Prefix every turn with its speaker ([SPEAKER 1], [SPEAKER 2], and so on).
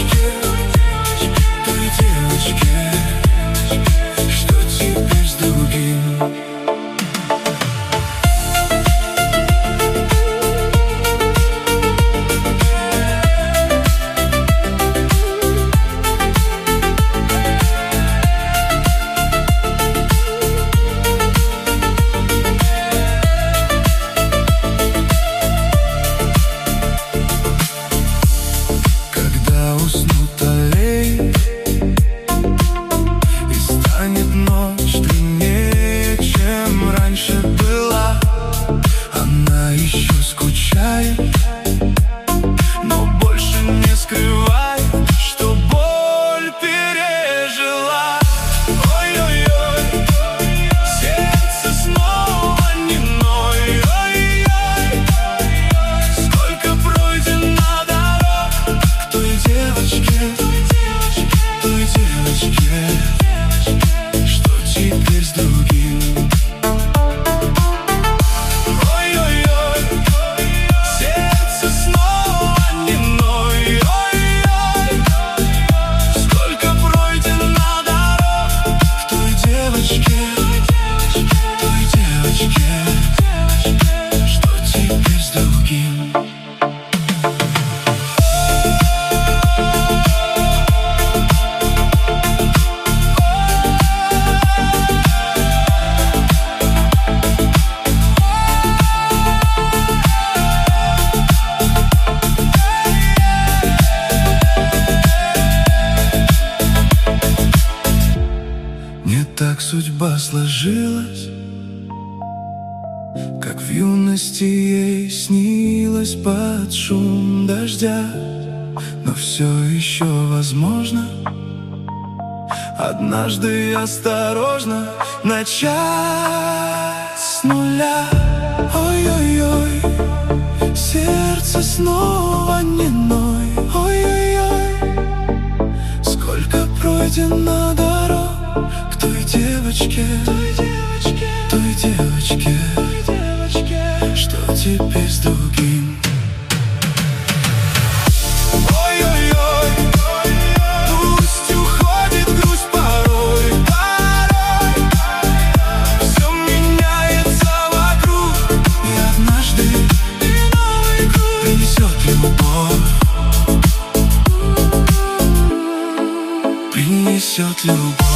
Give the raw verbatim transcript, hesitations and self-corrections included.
[SPEAKER 1] девочке, той девочке, что теперь с другим. Но больше не скрывает, что боль пережила. Ой-ой-ой, сердце снова не ной. Ой-ой, сколько пройдено дорог к той девочке, той девочке, что теперь с другим. Не так судьба сложилась, как в юности ей снилось под шум дождя. Но все еще возможно однажды осторожно начать с нуля. Ой-ой-ой, сердце снова не ной. Ой-ой-ой, сколько пройдено дорог к той девочке, той девочке, той девочке, той девочке, что теперь с другим. Ой-ой-ой, пусть уходит грусть порой, порой. Все меняется вокруг, и однажды и новый круг принесет любовь, принесет любовь.